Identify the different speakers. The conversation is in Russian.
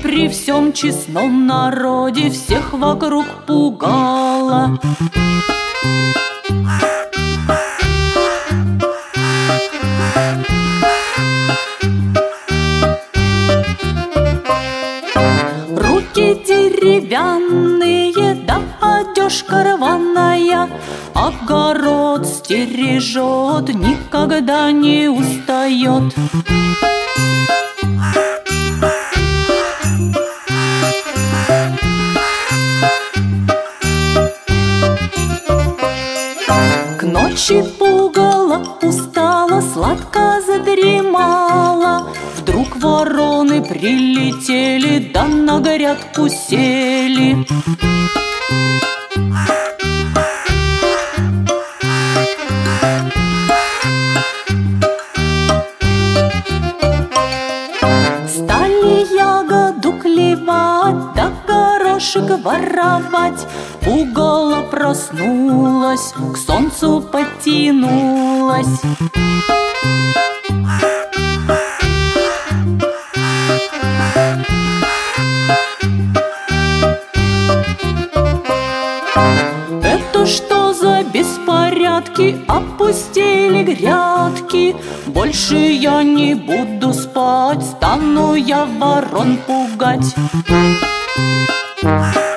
Speaker 1: при всем честном народе всех вокруг пугала. Руки деревянные, да одежка рваная, огород стережет, никогда не устает. К ночи пугало, устала, сладко задремала. Вдруг вороны прилетели, да на грядку сели. Стали ягоду клевать, да горошек воровать. Пугало проснулась, к солнцу потянулась. Это что за беспорядки? Опустили грядки. Больше я не буду спать, стану я ворон пугать.